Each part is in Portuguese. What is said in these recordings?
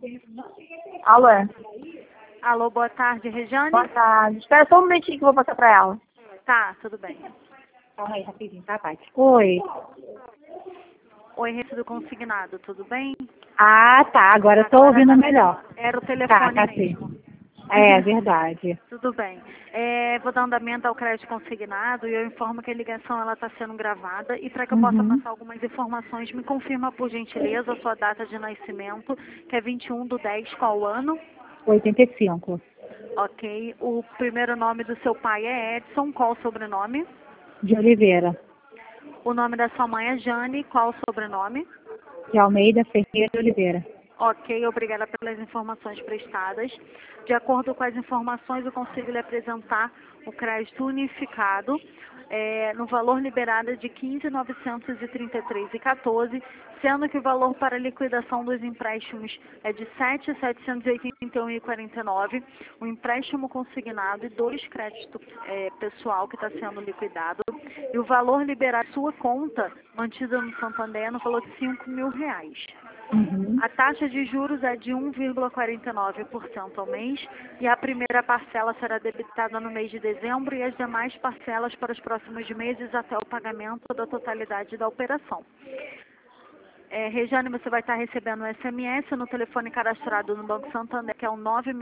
Alô? Alô, boa tarde, Regiane? Boa tarde. Espera só um momentinho que eu vou passar pra ela. Tá, tudo bem. Calma aí, rapidinho, tá, pai? Oi. Oi, recibo consignado, tudo bem? Ah, tá. Agora eu tô ouvindo melhor. Era o Tá, telefone tá sim. mesmo. É, verdade. Tudo bem. Vou dar andamento ao crédito consignado e eu informo que a ligação ela está sendo gravada e para que eu possa Uhum. passar algumas informações, me confirma por gentileza a sua data de nascimento, que é 21/10, qual ano? 85. Ok. O primeiro nome do seu pai é Edson, qual o sobrenome? De Oliveira. O nome da sua mãe é Jane, qual o sobrenome? De Almeida Ferreira de Oliveira. Ok, obrigada pelas informações prestadas. De acordo com as informações, eu consigo lhe apresentar o crédito unificado no valor liberado de R$ 15.933,14, sendo que o valor para liquidação dos empréstimos é de R$ 7.781,49, o empréstimo consignado e 2 créditos pessoal que está sendo liquidado, e o valor liberado à sua conta, mantida no Santander, no valor de R$ 5.000. Uhum. A taxa de juros é de 1,49% ao mês e a primeira parcela será debitada no mês de dezembro e as demais parcelas para os próximos meses até o pagamento da totalidade da operação. Regiane, você vai estar recebendo um SMS no telefone cadastrado no Banco Santander, que é o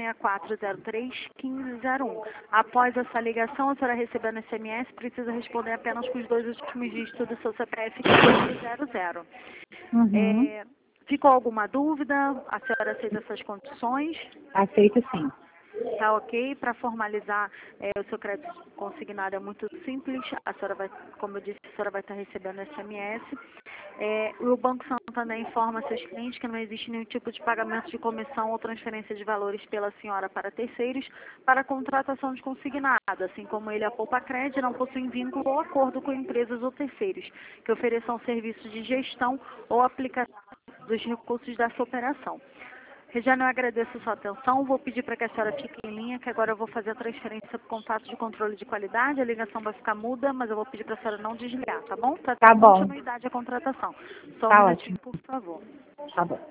96403-1501. Após essa ligação, a senhora recebendo SMS, precisa responder apenas com os 2 últimos dígitos do seu CPF, que é 800. Uhum. Ficou alguma dúvida? A senhora aceita essas condições? Aceito sim. Tá ok? Para formalizar o seu crédito consignado é muito simples. A senhora vai, como eu disse, a senhora vai estar recebendo SMS. O Banco Santander informa seus clientes que não existe nenhum tipo de pagamento de comissão ou transferência de valores pela senhora para terceiros para a contratação de consignado, assim como ele, a Poupa Crédito, não possui vínculo ou acordo com empresas ou terceiros que ofereçam serviços de gestão ou aplicação dos recursos dessa operação. Regiane, eu agradeço a sua atenção. Vou pedir para que a senhora fique em linha, que agora eu vou fazer a transferência para o contato de controle de qualidade. A ligação vai ficar muda, mas eu vou pedir para a senhora não desligar, tá bom? Para Tá dar bom. continuidade à contratação. Só um Tá minutinho, ótimo. por favor. Tá bom.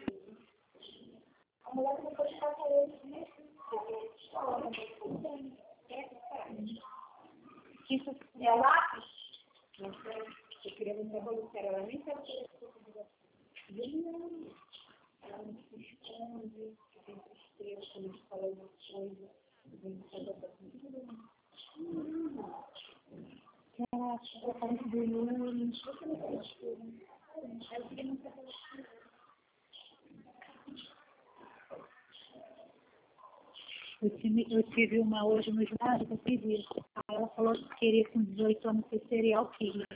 Eu tive uma hoje no ginásio que eu fiz isso. Aí ela falou que queria com 18 anos ser serial killer.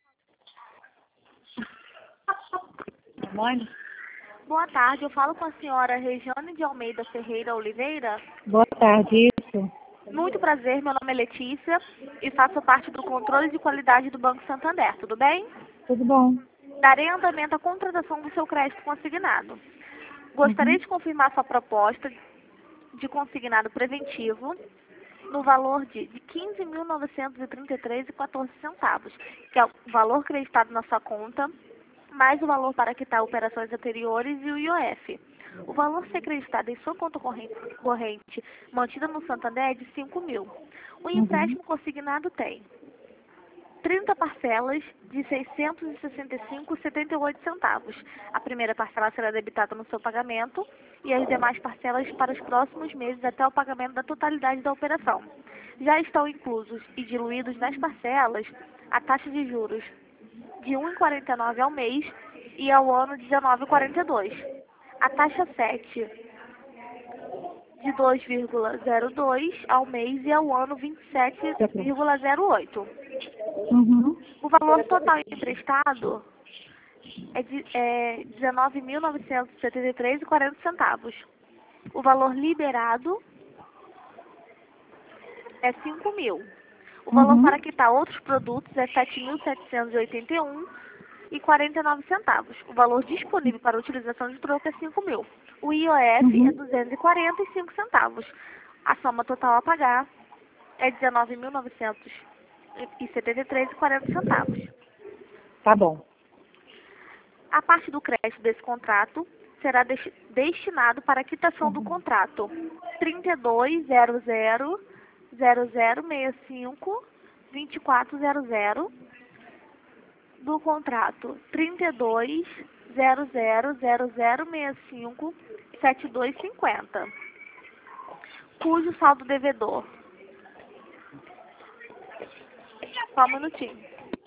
Mãe? Boa tarde, eu falo com a senhora Regiane de Almeida Ferreira Oliveira. Boa tarde, isso. Muito prazer, meu nome é Letícia e faço parte do controle de qualidade do Banco Santander, tudo bem? Tudo bom? Darei andamento à contratação do seu crédito consignado. Gostaria Uhum. de confirmar sua proposta de consignado preventivo no valor de R$ 15.933,14, que é o valor creditado na sua conta, mais o valor para quitar operações anteriores e o IOF. O valor a ser creditado em sua conta corrente mantida no Santander é de R$ 5.000. O Uhum. empréstimo consignado tem 30 parcelas de R$ 665,78. A primeira parcela será debitada no seu pagamento e as demais parcelas para os próximos meses até o pagamento da totalidade da operação. Já estão inclusos e diluídos nas parcelas a taxa de juros de R$ 1,49 ao mês e ao ano de R$ 19,42. A taxa 7 de 2,02 ao mês e ao ano 27,08. Uhum. O valor total emprestado é de R$ 19.973,40. O valor liberado é R$ 5.000. O valor Uhum. para quitar outros produtos é R$ 7.781,49. O valor disponível para utilização de troco é R$ 5.000. O IOF é R$ Uhum. 245. A soma total a pagar é R$ 19.973,40. Tá bom. A parte do crédito desse contrato será destinado para a quitação do contrato 320000652400 do contrato 320000657250, cujo saldo devedor. Só um minutinho.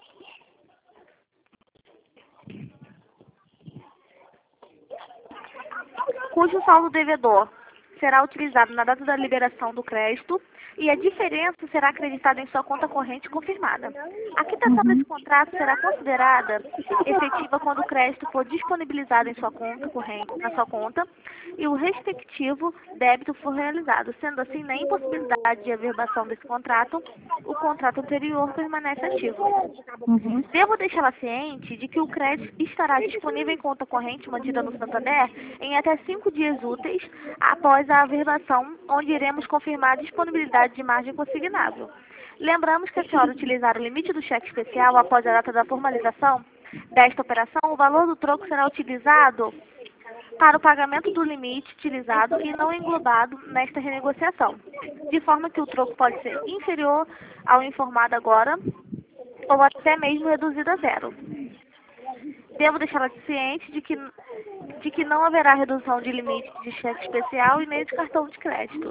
Cujo saldo devedor será utilizado na data da liberação do crédito e a diferença será acreditada em sua conta corrente confirmada. A quitação desse contrato será considerada efetiva quando o crédito for disponibilizado em sua conta corrente, na sua conta, e o respectivo débito for realizado. Sendo assim, na impossibilidade de averbação desse contrato, o contrato anterior permanece ativo. Devo deixá-la ciente de que o crédito estará disponível em conta corrente mantida no Santander em até 5 dias úteis após a averbação, onde iremos confirmar a disponibilidade de margem consignável. Lembramos que, a senhora utilizar o limite do cheque especial após a data da formalização desta operação, o valor do troco será utilizado para o pagamento do limite utilizado e não englobado nesta renegociação, de forma que o troco pode ser inferior ao informado agora ou até mesmo reduzido a zero. Devo deixá-la ciente de que não haverá redução de limite de cheque especial e nem de cartão de crédito.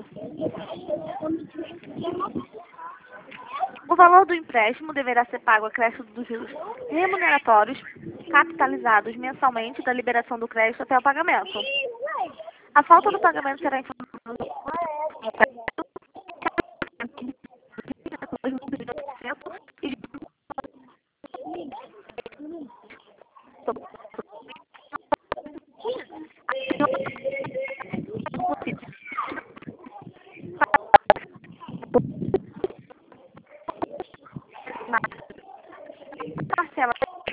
O valor do empréstimo deverá ser pago a crédito dos juros remuneratórios capitalizados mensalmente da liberação do crédito até o pagamento. A falta do pagamento será informada parcela.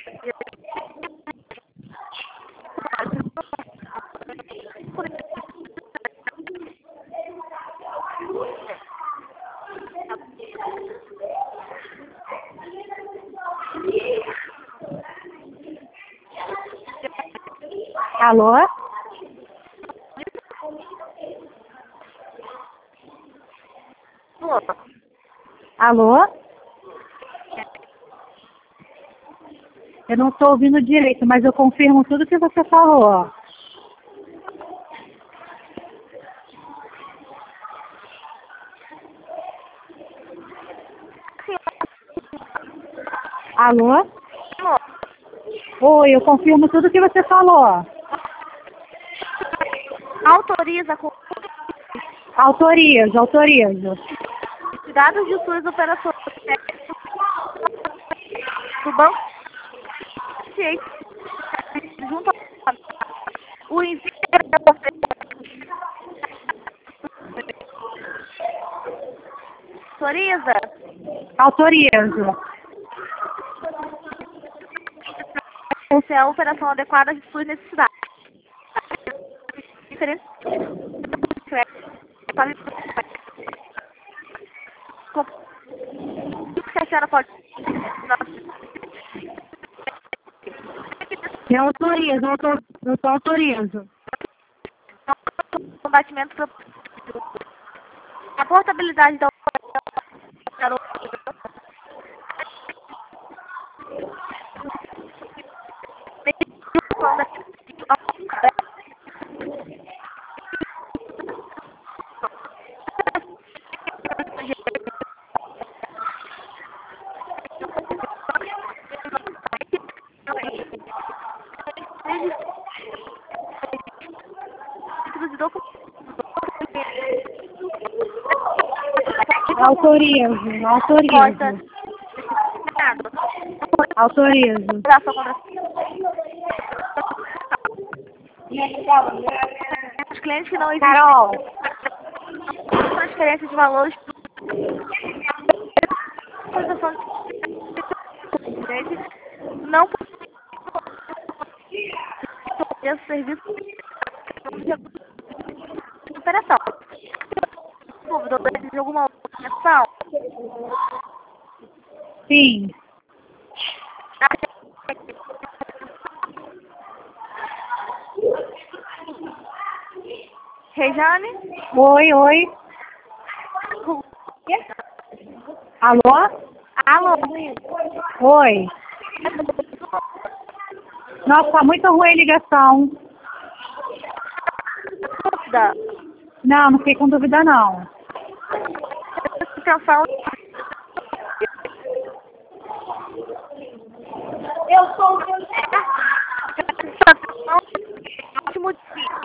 Alô? Alô? Eu não estou ouvindo direito, mas eu confirmo tudo que você falou. Alô? Oi, eu confirmo tudo que você falou. Autoriza com Autorizo. dados de suas operações do banco junto ao o envio Autorizo. se é a operação adequada às suas necessidades. Diferente o que a senhora pode Eu autorizo. combatimento a portabilidade da Autorizo. Os clientes que não existem Carol. transferência de valores não esse serviço de operação. Dúvida de alguma operação? Sim. Rejane? Oi, oi. Alô? Alô? Oi. Nossa, tá muito ruim a ligação. Dúvida? Não, não fiquei com dúvida não. Atenção. Eu sou o Ótimo dia.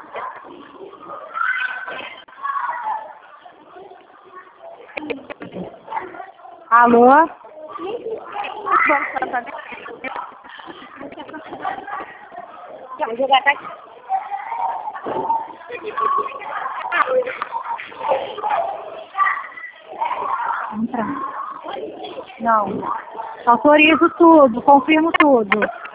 Alô? Banco Santander. Vou jogar aqui. Entrar. Não. Autorizo tudo, confirmo tudo.